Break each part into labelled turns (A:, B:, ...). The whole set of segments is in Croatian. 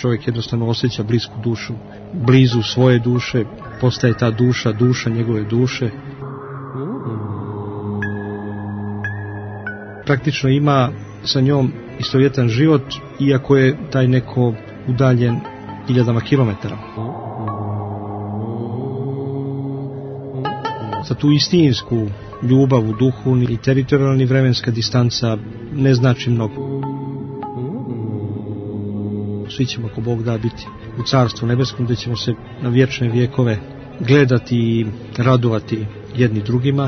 A: čovjek jednostavno osjeća blisku dušu, blizu svoje duše, postaje ta duša njegove duše. Praktično ima sa njom istovjetan život, iako je taj neko udaljen hiljadama kilometara. Za tu istinsku ljubav u duhu ni teritorijalna ni vremenska distanca ne znači mnogo. Svi ćemo, ako Bog da, biti u Carstvu nebeskom, gdje ćemo se na vječne vjekove gledati i radovati jedni drugima.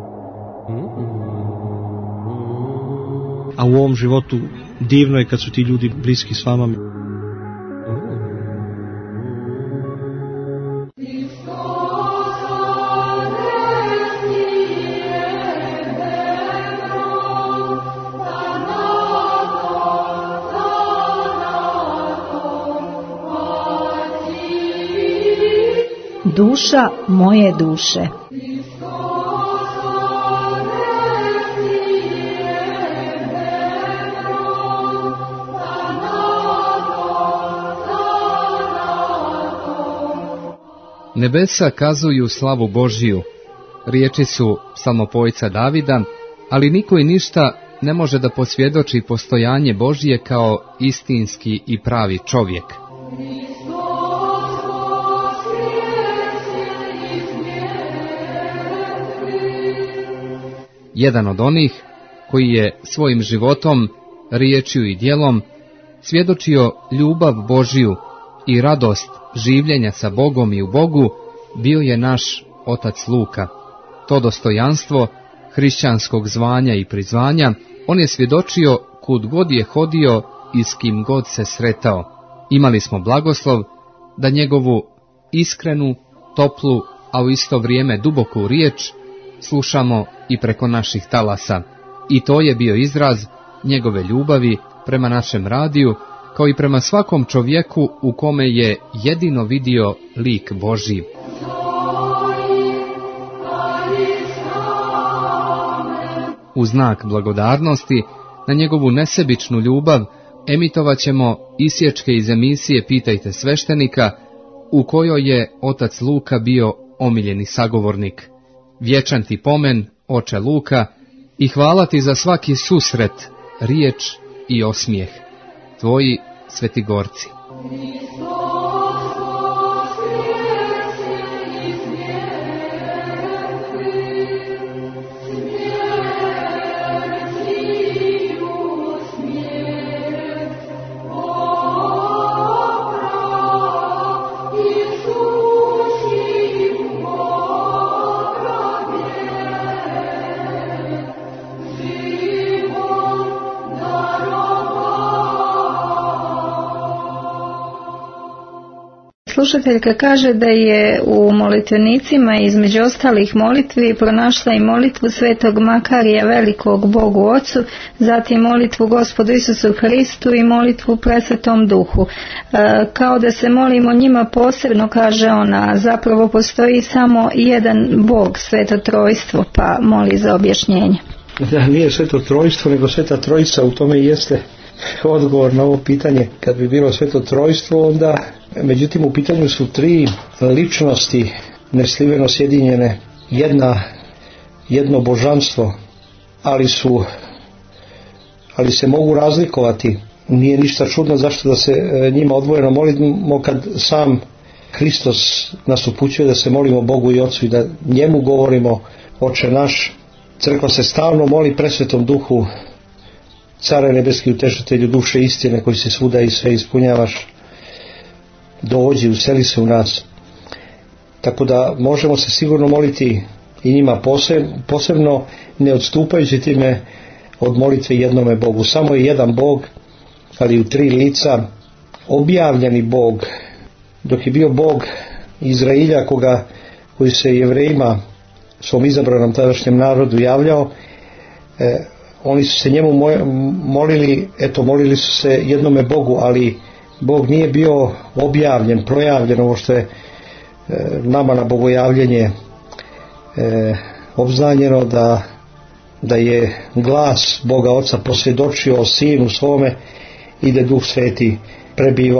A: A u ovom životu divno je kad su ti ljudi bliski s vama.
B: Duša moje duše.
C: Nebesa kazuju slavu Božiju, riječi su psalmopojca Davida, ali niko i ništa ne može da posvjedoči postojanje Božije kao istinski i pravi čovjek. Jedan od onih koji je svojim životom, riječju i djelom svjedočio ljubav Božiju i radost življenja sa Bogom i u Bogu, bio je naš otac Luka. To dostojanstvo hrišćanskog zvanja i prizvanja on je svjedočio kud god je hodio i s kim god se sretao. Imali smo blagoslov da njegovu iskrenu, toplu, a u isto vrijeme duboku riječ slušamo i preko naših talasa. I to je bio izraz njegove ljubavi prema našem radiju, kao i prema svakom čovjeku u kome je jedino vidio lik Božji. U znak blagodarnosti na njegovu nesebičnu ljubav emitovat ćemo isječke iz emisije Pitajte sveštenika, u kojoj je otac Luka bio omiljeni sagovornik. Vječan ti pomen, oče Luka, i hvala ti za svaki susret, riječ i osmijeh. Tvoji Svetigorci.
B: Slušateljka kaže da je u molitvenicima između ostalih molitvi pronašla i molitvu svetog Makarija velikog Bogu Ocu, zatim molitvu Gospodu Isusu Hristu i molitvu Presvetom Duhu. Kao da se molimo njima posebno, kaže ona, zapravo postoji samo jedan Bog, Sveto Trojstvo, pa moli za objašnjenje.
A: Da, nije Sveto Trojstvo, nego Sveta Trojica, u tome jeste odgovor na ovo pitanje. Kad bi bilo Sveto Trojstvo, onda, međutim, u pitanju su tri ličnosti nesliveno sjedinjene, jedno božanstvo, ali se mogu razlikovati. Nije ništa čudno zašto da se njima odvojeno molimo, kad sam Hristos nas upućuje da se molimo Bogu i Ocu i da njemu govorimo Oče naš. Crkva se stalno moli Presvetom Duhu, Care nebeski, utešitelju duše istine, koji se svuda i sve ispunjavaš, dođi, useli se u nas. Tako da možemo se sigurno moliti i njima posebno, ne odstupajući time od molitve jednome Bogu. Samo je jedan Bog, ali u tri lica, objavljeni Bog. Dok je bio Bog Izrailja, koji se Jevrejima, svom izabranom tadašnjem narodu, javljao, oni su se njemu molili su se jednome Bogu, ali Bog nije bio objavljen, projavljen, ovo što je nama na bogojavljenje obznanjeno, da je glas Boga Oca posvjedočio o Sinu svome i da Duh Sveti prebivao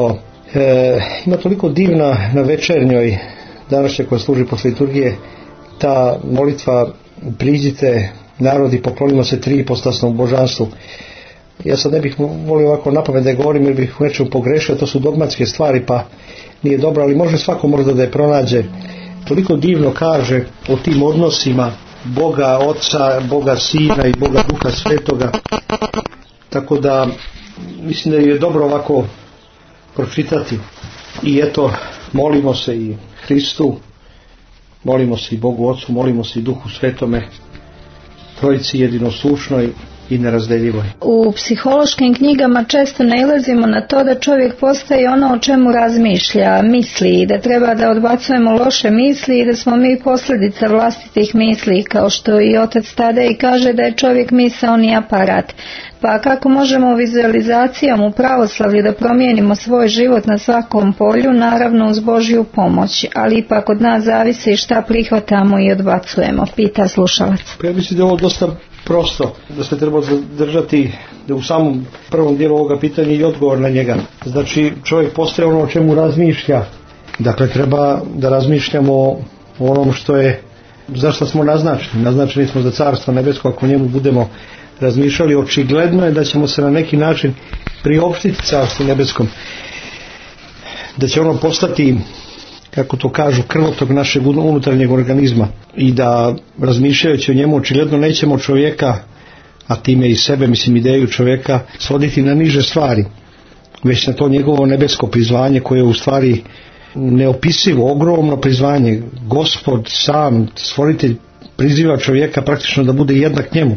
A: Ima toliko divna na večernjoj današnje koja služi posle liturgije ta molitva priđite narodi, poklonimo se tri ipostasnom božanstvu. Ja sad ne bih volio ovako napamet da govorim jer bih u nečemu pogrešio, to su dogmatske stvari pa nije dobro, ali može svako možda da je pronađe. Toliko divno kaže o tim odnosima Boga Oca, Boga Sina i Boga Duha Svetoga, tako da mislim da je dobro ovako pročitati. I eto, molimo se i Hristu, molimo se i Bogu Ocu, molimo se i Duhu Svetome, Trojici jedinosušnoj i nerazdeljivoj.
B: U psihološkim knjigama često nailazimo na to da čovjek postaje ono o čemu razmišlja, misli, i da treba da odbacujemo loše misli i da smo mi posljedica vlastitih misli, kao što i otac Tadej kaže da je čovjek misaoni aparat. Pa kako možemo vizualizacijom u pravoslavlju da promijenimo svoj život na svakom polju, naravno uz Božju pomoć, ali ipak od nas zavisi šta prihvatamo i odbacujemo, pita slušalac.
A: Ja mislim da je ovo dosta prosto, da se treba zadržati da u samom prvom dijelu ovoga pitanja i odgovor na njega. Znači čovjek postaje ono o čemu razmišlja, dakle treba da razmišljamo o onom što je, zašto smo naznačeni smo za Carstvo nebesko. Ako njemu budemo razmišljali, očigledno je da ćemo se na neki način priopštiti Carstvu nebeskom, da će ono postati, kako to kažu, krvotok našeg unutarnjeg organizma i da razmišljajući o njemu očigledno nećemo čovjeka, a time i sebe, mislim ideju čovjeka, svoditi na niže stvari, već na to njegovo nebesko prizvanje koje je u stvari neopisivo, ogromno prizvanje. Gospod sam, stvoritelj, priziva čovjeka praktično da bude jednak njemu,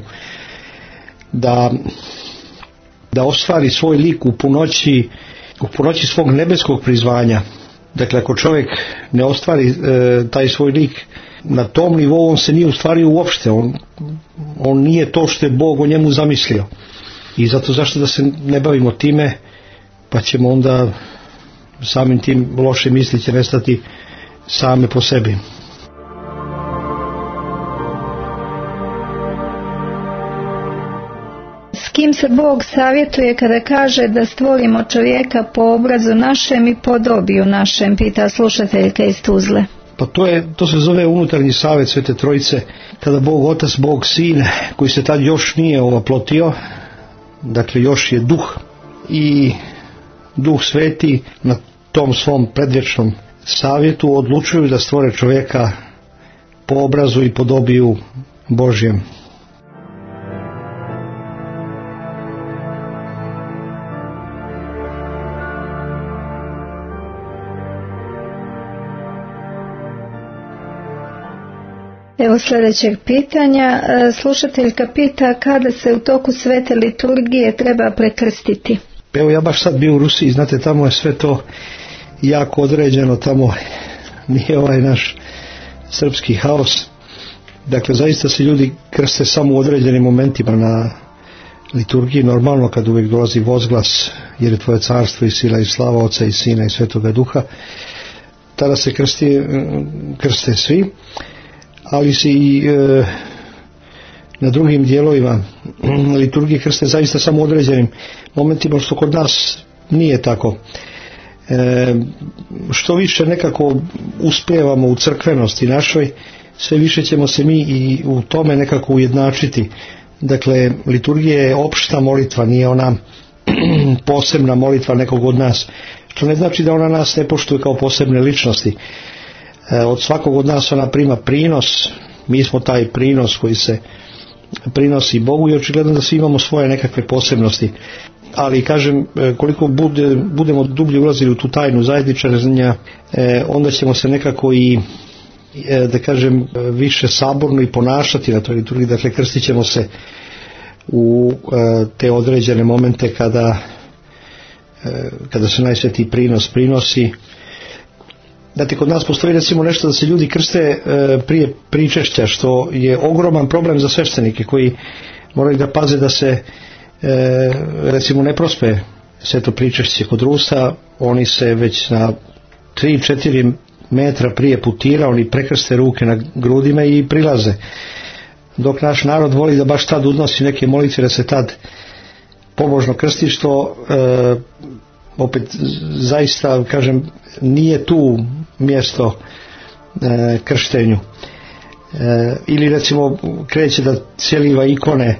A: da ostvari svoj lik u punoći svog nebeskog prizvanja. Dakle, ako čovjek ne ostvari taj svoj lik na tom nivou, on se nije ustvario uopšte, on nije to što je Bog o njemu zamislio. I zato zašto da se ne bavimo time, pa ćemo onda samim tim loše misli će nestati same po sebi.
B: S kim se Bog savjetuje kada kaže da stvorimo čovjeka po obrazu našem i podobiju našem, pita slušateljka iz Tuzle.
A: Pa to se zove unutarnji savjet Svete Trojice, kada Bog Otac, Bog Sin, koji se tad još nije oplotio, dakle još je duh, i Duh Sveti na tom svom predvječnom savjetu odlučuju da stvore čovjeka po obrazu i podobiju Božjem.
B: Evo sljedećeg pitanja. Slušateljka pita kada se u toku svete liturgije treba prekrstiti.
A: Evo ja baš sad bio u Rusiji, znate, tamo je sve to jako određeno, tamo nije ovaj naš srpski haos. Dakle, zaista se ljudi krste samo u određenim momentima na liturgiji, normalno kad uvijek dolazi vozglas, jer je tvoje carstvo i sila i slava Oca i Sina i Svetoga Duha, tada se krste svi, ali se i na drugim dijelovima liturgije krste zaista samo određenim momentima, što kod nas nije tako. Što više nekako uspijevamo u crkvenosti našoj, sve više ćemo se mi i u tome nekako ujednačiti. Dakle, liturgija je opšta molitva, nije ona posebna molitva nekog od nas, što ne znači da ona nas ne poštuje kao posebne ličnosti. Od svakog od nas ona prima prinos, mi smo taj prinos koji se prinosi Bogu i očigledno da svi imamo svoje nekakve posebnosti. Ali kažem, koliko budemo dublje ulazili u tu tajnu zajedničarenja, onda ćemo se nekako i, da kažem, više saborno i ponašati na toj liturgiji. Dakle, krstit ćemo se u te određene momente kada se najsvetiji prinos prinosi. Znate, kod nas postoji recimo nešto da se ljudi krste prije pričešća, što je ogroman problem za sveštenike koji moraju da paze da se recimo ne prospe sveto pričešće kod Rusa. Oni se već na 3-4 metra prije putira, oni prekrste ruke na grudima i prilaze, dok naš narod voli da baš tad udnosi neke molitve, da se tad pobožno krsti, što opet zaista kažem nije tu mjesto krštenju. Ili recimo kreće da cjeliva ikone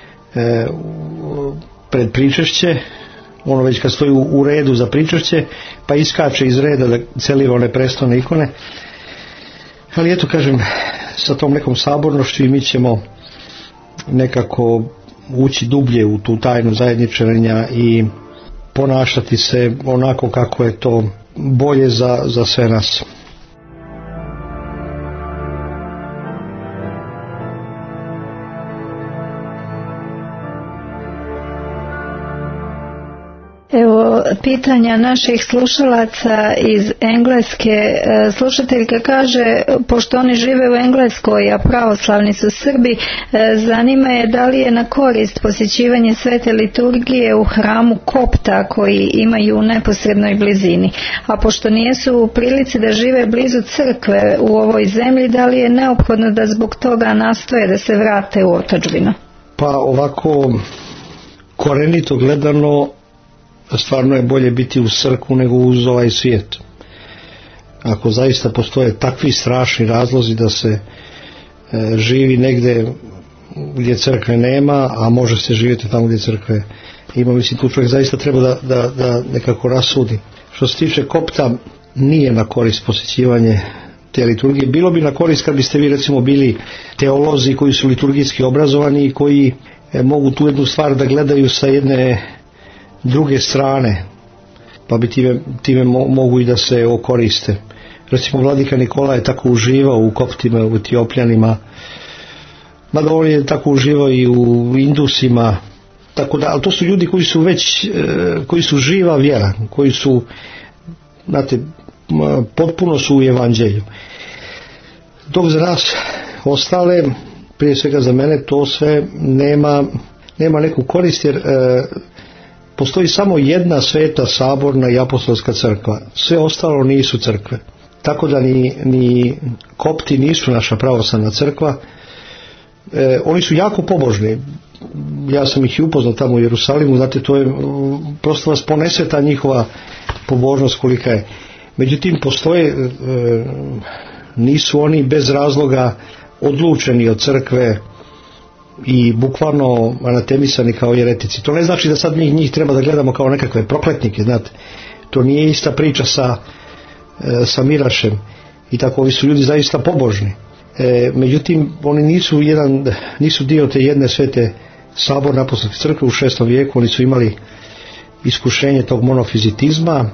A: pred pričešće, ono već kad stoji u redu za pričešće, pa iskače iz reda da cjeliva one prestone ikone. Ali eto kažem, sa tom nekom sabornošću i mi ćemo nekako ući dublje u tu tajnu zajedničarenja i ponašati se onako kako je to bolje za sve nas.
B: Evo pitanja naših slušalaca iz Engleske. Slušateljka kaže, pošto oni žive u Engleskoj, a pravoslavni su Srbi, zanima je da li je na korist posjećivanje svete liturgije u hramu kopta koji imaju u neposrednoj blizini. A pošto nijesu u prilici da žive blizu crkve u ovoj zemlji, da li je neophodno da zbog toga nastoje da se vrate u otadžbinu?
A: Pa ovako korenito gledano, stvarno je bolje biti u crkvu nego uz ovaj svijet. Ako zaista postoje takvi strašni razlozi da se živi negdje gdje crkve nema, a može se živjeti tamo gdje crkve ima, mislim tu čovjek zaista treba da nekako rasudi. Što se tiče kopta, nije na korist posjećivanje te liturgije. Bilo bi na korist kad biste vi recimo bili teolozi koji su liturgijski obrazovani i koji mogu tu jednu stvar da gledaju sa jedne druge strane, pa bi time mogu i da se okoriste. Recimo vladika Nikola je tako uživao u koptima, u Etiopljanima, mada on je tako uživao i u Indusima, tako da, ali to su ljudi koji su već, koji su živa vjera, koji su, znate, potpuno su u evanđelju. Dok za nas ostale, prije svega za mene, to sve nema neku korist, jer postoji samo jedna sveta saborna i apostolska crkva. Sve ostalo nisu crkve. Tako da ni kopti nisu naša pravoslavna crkva. Oni su jako pobožni. Ja sam ih i upoznao tamo u Jerusalimu. Znate, to je, prosto vas ponese ta njihova pobožnost kolika je. Međutim, postoje, nisu oni bez razloga odlučeni od crkve i bukvalno anatemisani kao jeretici. To ne znači da sad njih treba da gledamo kao nekakve prokletnike, znate. To nije ista priča sa Mirašem i tako, ovi su ljudi zaista pobožni. Međutim, oni nisu dio te jedne svete saborne apostolske crkve u 6. vijeku, oni su imali iskušenje tog monofizitizma.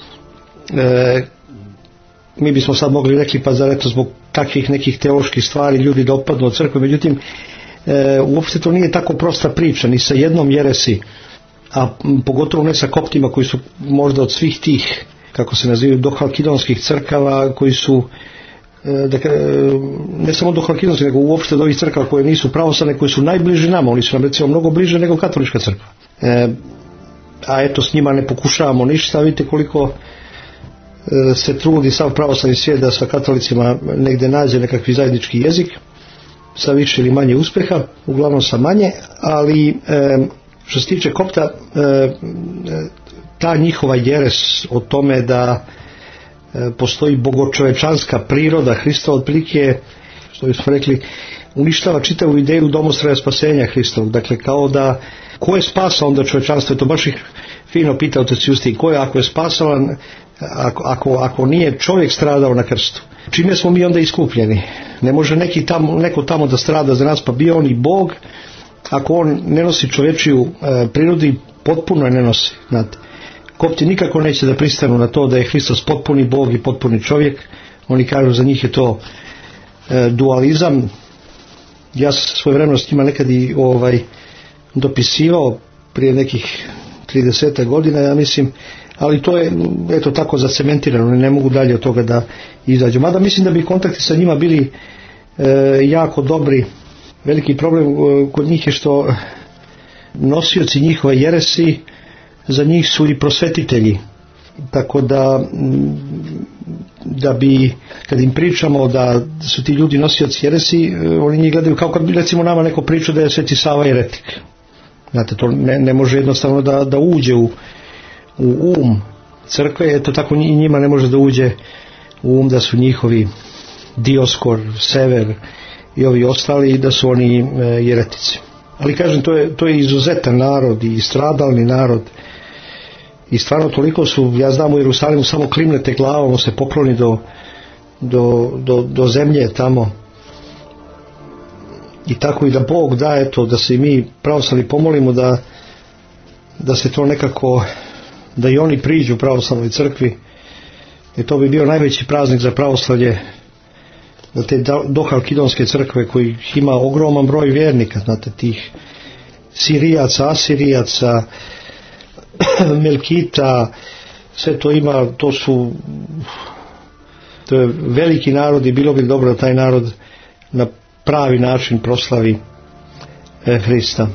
A: Mi bismo sad mogli rekli, pa zar eto zbog takvih nekih teoloških stvari ljudi da otpadnu od crkve, međutim uopšte to nije tako prosta priča, ni sa jednom jeresi, a pogotovo ne sa koptima koji su možda od svih tih, kako se nazivaju, dohalkidonskih crkava, koji su ne samo dohalkidonskih, nego uopšte od ovih crkava koje nisu pravoslavne, koje su najbliži nama, oni su nam recimo mnogo bliže nego katolička crkva. A eto, s njima ne pokušavamo ništa, vidite koliko se trudi sav pravoslavni svijet da sa katolicima negdje nađe nekakvi zajednički jezik, sa više ili manje uspjeha, uglavnom sa manje, ali što se tiče kopta, ta njihova jeres o tome da postoji bogočovečanska priroda Hristova, otprilike, što bismo rekli, uništava čitavu ideju domostroja spasenja Hristovog. Dakle, kao da, ko je spasao onda čovečanstvo? To baš ih fino pita otac Justin, ko je, ako je spasavan, ako nije čovjek stradao na krstu, čime smo mi onda iskupljeni? Ne može neko tamo da strada za nas, pa bio on i Bog, ako on ne nosi čovječiju prirodu, i potpuno je ne nosi. Znate, kopti nikako neće da pristanu na to da je Hristos potpuni Bog i potpuni čovjek. Oni kažu, za njih je to dualizam. Ja sam svojevremeno s njima nekad i dopisivao prije nekih 30 godina, ja mislim, ali to je eto tako zacementirano, ne mogu dalje od toga da izađu. Mada mislim da bi kontakti sa njima bili jako dobri. Veliki problem kod njih je što nosioci njihove jeresi za njih su i prosvetitelji, tako da bi, kad im pričamo da su ti ljudi nosioci jeresi, oni njih gledaju kao kad bi recimo nama neko pričao da je Sveti Sava jeretik. Znate, to ne može jednostavno da uđe u um crkve, eto tako i njima ne može da uđe u um da su njihovi Dioskor, Sever i ovi ostali i da su oni jeretici. Ali kažem, to je izuzetan narod i stradalni narod i stvarno toliko su, ja znam u Jerusalimu samo klimnete glavom, se pokloni do zemlje tamo i tako i da Bog da eto da se i mi pravoslavni pomolimo da se to nekako, da i oni priđu pravoslavnoj crkvi, i to bi bio najveći praznik za pravoslavlje, da te dohalkidonske crkve koji ima ogroman broj vjernika, znate, tih Sirijaca, Asirijaca, Melkita, sve to ima, to je veliki narod i bilo bi dobro da taj narod na pravi način proslavi Hrista.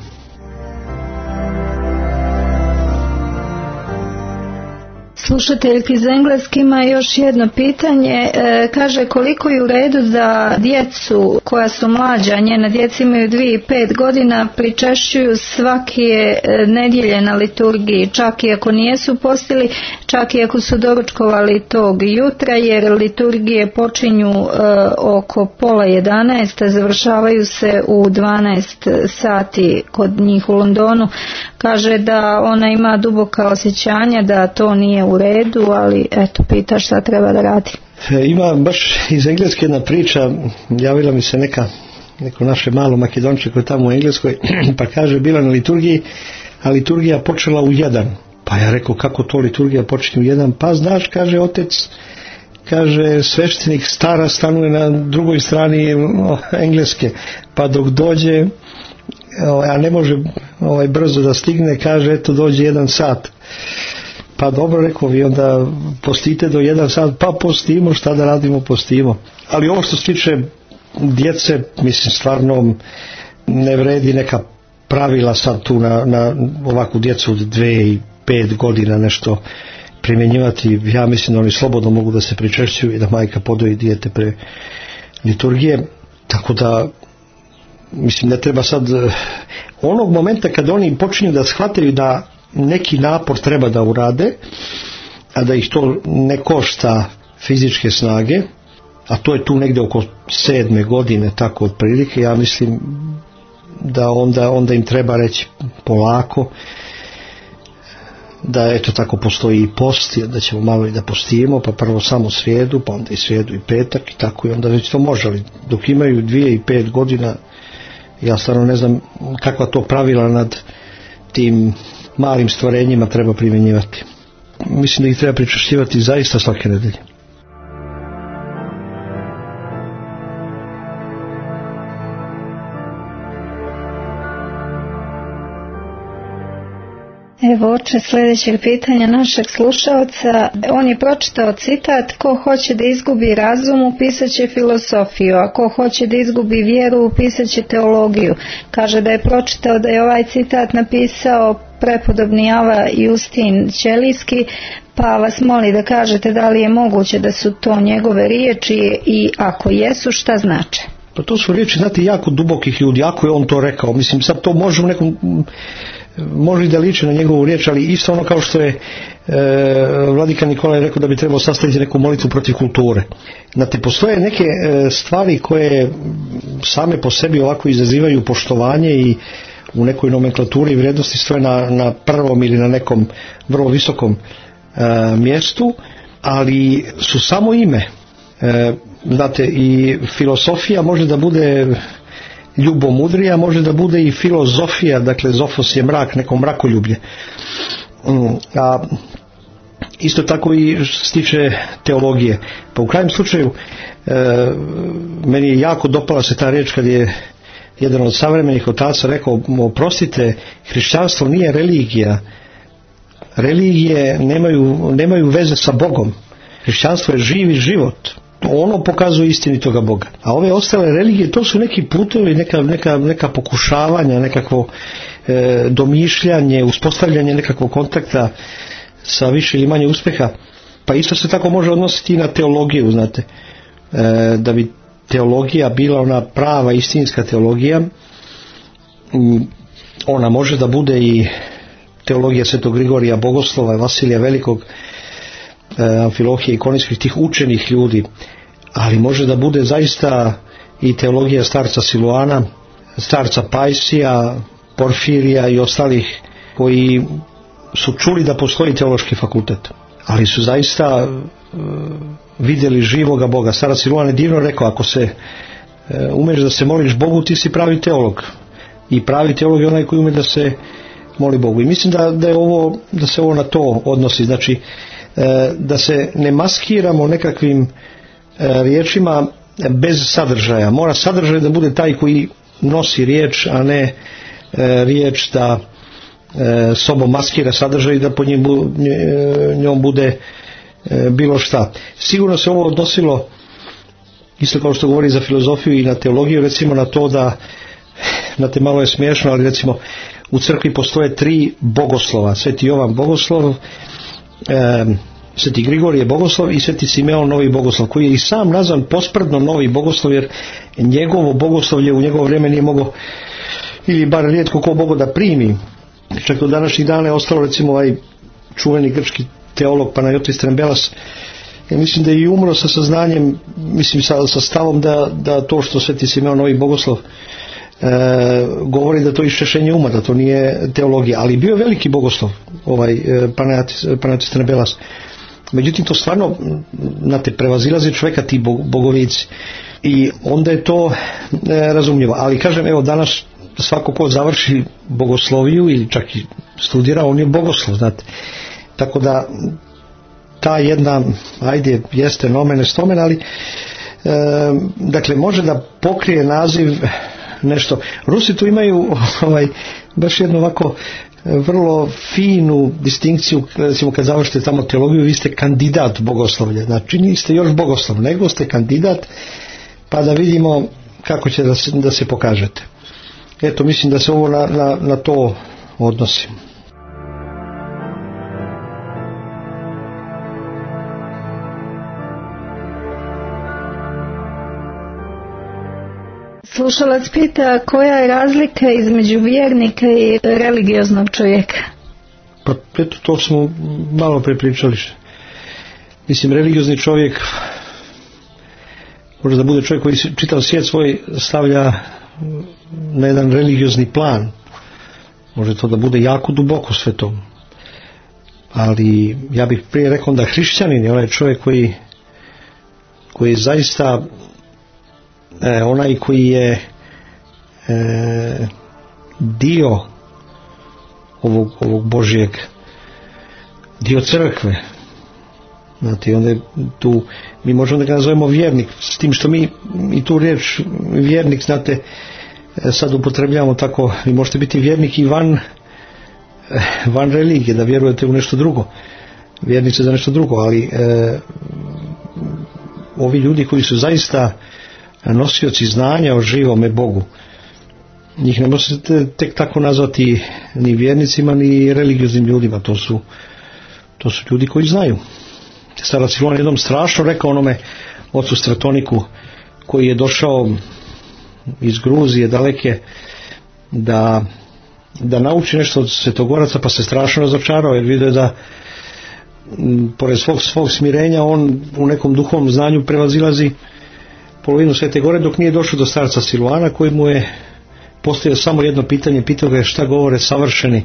B: Slušateljki iz Engleske ima još jedno pitanje. Kaže, koliko je u redu da djecu koja su mlađa, njena djeca imaju 2 i 5 godina, pričešćuju svake nedjelje na liturgiji, čak i ako nijesu postili, čak i ako su doručkovali tog jutra, jer liturgije počinju oko 10:30, a završavaju se u 12 sati kod njih u Londonu. Kaže da ona ima duboka osjećanja da to nije u redu, ali eto, pita šta treba da radi.
A: Ima baš iz Engleske jedna priča, javila mi se neko naše malo Makedonče koje je tamo u Engleskoj, pa kaže bila na liturgiji, a liturgija počela u 1. Pa ja rekao, kako to liturgija počinje u 1? Pa znaš, kaže otac, kaže sveštenik stara stanuje na drugoj strani Engleske, pa dok dođe, a ne može brzo da stigne, kaže eto dođe 1 sat. Pa dobro, rekao, vi onda postite do 1 sat, pa postimo, šta da radimo, postimo. Ali ovo što se tiče djece, mislim, stvarno ne vredi neka pravila sad tu na ovakvu djecu od 2 i 5 godina nešto primjenjivati. Ja mislim da oni slobodno mogu da se pričešćuju i da majka podoji dijete pre liturgije, tako da mislim, ne treba sad onog momenta kad oni počinju da shvataju da neki napor treba da urade, a da ih to ne košta fizičke snage, a to je tu negdje oko 7. godine, tako otprilike, ja mislim da onda im treba reći polako da eto tako postoji i post, da ćemo malo i da postimo, pa prvo samo srijedu, pa onda i srijedu i petak i tako, i onda već to može, ali dok imaju 2 i 5 godina ja stvarno ne znam kakva to pravila nad tim malim stvorenjima treba primjenjivati. Mislim da ih treba pričešćivati zaista svake nedelje.
B: Evo, oče, sljedećeg pitanja našeg slušalca. On je pročitao citat: ko hoće da izgubi razum, upisat će filosofiju, a ko hoće da izgubi vjeru, upisat će teologiju. Kaže da je pročitao da je ovaj citat napisao prepodobni Ava Justin Ćelijski, pa vas moli da kažete da li je moguće da su to njegove riječi i ako jesu, šta znače?
A: Pa to su riječi, znate, jako dubokih ljudi, ako je on to rekao. Mislim, sad to može u nekom, može i da liči na njegovu riječ, ali isto ono kao što je vladika Nikolaj rekao da bi trebao sastaviti neku molitvu protiv kulture. Znate, postoje neke stvari koje same po sebi ovako izazivaju poštovanje i u nekoj nomenklaturi vrijednosti stoje na prvom ili na nekom vrlo visokom mjestu, ali su samo ime. Znate, i filosofija može da bude ljubomudrija, može da bude i filozofija, dakle zofos je mrak, neko mrakoljublje. A isto tako i što se tiče teologije. Pa u krajnjem slučaju meni je jako dopala se ta riječ kad je jedan od savremenih otaca rekao: oprostite, hrišćanstvo nije religija. Religije nemaju veze sa Bogom. Hrišćanstvo je živi život. Ono pokazuje istinitoga Boga. A ove ostale religije, to su neki putovi, neka pokušavanja, nekakvo domišljanje, uspostavljanje nekakvog kontakta sa više ili manje uspjeha. Pa isto se tako može odnositi i na teologiju, znate. Da bi teologija bila ona prava istinska teologija, ona može da bude i teologija Svetog Grigorija Bogoslova, Vasilija Velikog, Amfilohije i Konijskih, tih učenih ljudi, ali može da bude zaista i teologija starca Siluana, starca Pajsija, Porfirija i ostalih koji su čuli da postoji teološki fakultet, ali su zaista vidjeli živoga Boga. Starac Siluan je divno rekao, ako se umeš da se moliš Bogu, ti si pravi teolog, i pravi teolog je onaj koji ume da se moli Bogu. I mislim da se ovo na to odnosi, znači da se ne maskiramo nekakvim riječima bez sadržaja. Mora sadržaj da bude taj koji nosi riječ, a ne riječ da sobom maskira sadržaj i da po njom bude bilo šta. Sigurno se ovo odnosilo, isto kao što govori za filozofiju i na teologiju, recimo na to da, znate, malo je smiješno, ali recimo u crkvi postoje 3 bogoslova: Sveti Jovan Bogoslov, Sveti Grigorije Bogoslov i Sveti Simeon Novi Bogoslov, koji je i sam nazvan posprdno Novi Bogoslov, jer njegovo bogoslovlje u njegovo vrijeme nije mogao, ili bar rijetko ko mogao da primi. Čak do današnjih dana je ostalo recimo ovaj čuveni grčki teolog Panayotis Trembelas. Ja mislim da je i umro sa saznanjem, mislim sa stavom da to što Sveti Simeon Novi Bogoslov govori da to je iščešenje uma, da to nije teologija, ali bio je veliki bogoslov ovaj Panayotis Trembelas. Međutim, to stvarno, znate, prevazilazi čovjeka ti bogovici, i onda je to razumljivo. Ali kažem, evo, danas svako ko završi bogosloviju ili čak i studira, on je bogoslov, znate. Tako da ta jedna, ajde, jeste nomen est omen, ali dakle može da pokrije naziv nešto. Rusi tu imaju baš jednu ovako vrlo finu distinkciju, recimo kad završite tamo teologiju, vi ste kandidat bogoslovlja, znači niste još bogoslov, nego ste kandidat, pa da vidimo kako će da se pokažete. Eto, mislim da se ovo na to odnosi.
B: Slušalac pita, koja je razlika između vjernika i religioznog čovjeka?
A: Pa eto, to smo malo prepričali. Mislim, religiozni čovjek može da bude čovjek koji čitav svijet svoj stavlja na jedan religiozni plan. Može to da bude jako duboko sve to. Ali ja bih prije rekao da hrišćanin je onaj čovjek koji je zaista onaj koji je dio ovog Božjeg, dio crkve. Znate, onda tu mi možemo da ga nazovemo vjernik, s tim što mi i tu riječ vjernik, znate, sad upotrebljavamo tako, vi možete biti vjernik i van religije, da vjerujete u nešto drugo, vjernice za nešto drugo, ali ovi ljudi koji su zaista nosioci znanja o živome Bogu, njih ne možete tek tako nazvati ni vjernicima ni religioznim ljudima, to su ljudi koji znaju. Starac Siluan jednom strašno rekao onome ocu Stratoniku koji je došao iz Gruzije daleke da nauči nešto od svetogoraca, pa se strašno razočarao jer vidio da pored svog smirenja on u nekom duhovnom znanju prevazilazi polovinu Svete Gore, dok nije došao do starca Siluana koji mu je postavio samo jedno pitanje, pitao ga je šta govore savršeni.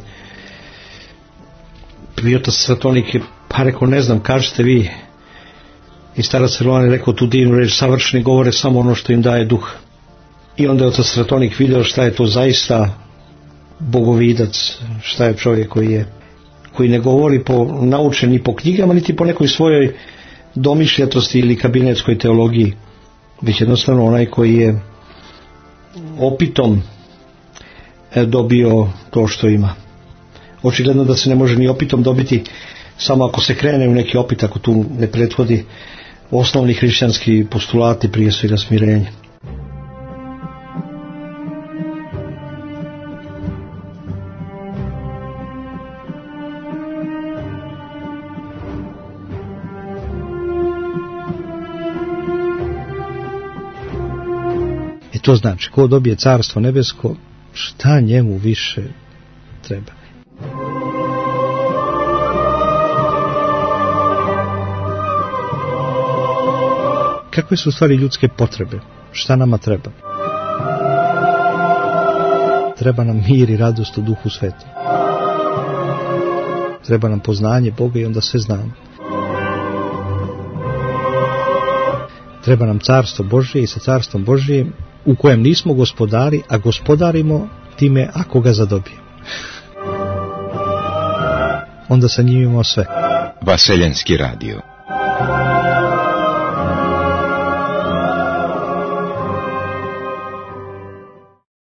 A: I otac Stratonik je pa rekao, ne znam, kažete vi. I starac Siluan je rekao tu divnu reč, savršeni govore samo ono što im daje duh. I onda je otac Stratonik vidio šta je to zaista bogovidac, šta je čovjek koji ne govori naučen ni po knjigama niti po nekoj svojoj domišljatosti ili kabinetskoj teologiji, već jednostavno onaj koji je opitom dobio to što ima. Očigledno da se ne može ni opitom dobiti samo ako se krene u neki opit, ako tu ne prethodi osnovni hrišćanski postulati, prije svega smirenje. I to znači, ko dobije carstvo nebesko, šta njemu više treba? kakve su u stvari ljudske potrebe? Šta nama treba? Treba nam mir i radost u Duhu Svetom. Treba nam poznanje Boga i onda sve znamo. Treba nam carstvo Božje i sa carstvom Božjim u kojem nismo gospodari, a gospodarimo time ako ga zadobijemo. Onda sa njim imamo sve.
D: Vaseljenski radio.